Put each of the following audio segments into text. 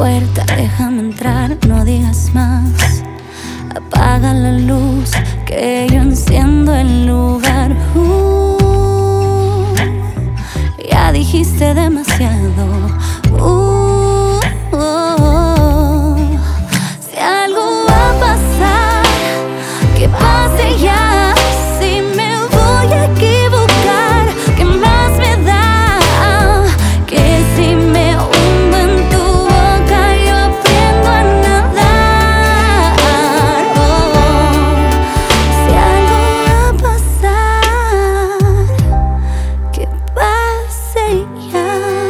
puerta, déjame entrar, no digas más. Apaga la luz, que yo enciendo el lugar. Ya dijiste demasiado. Si algo va a pasar, que pase ya. Si me voy a equivocar, ¿qué más me da? Que si me hundo en tu boca, yo aprendo a nadar. Si algo va a pasar, que pase ya.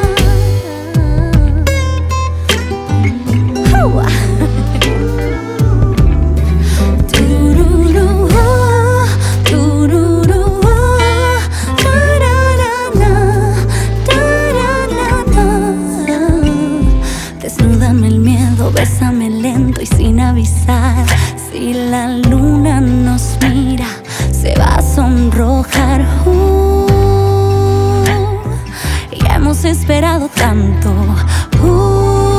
Desnúdame el miedo, bésame lento y sin avisar. Si la luna nos mira, se va a sonrojar. Ya hemos esperado tanto.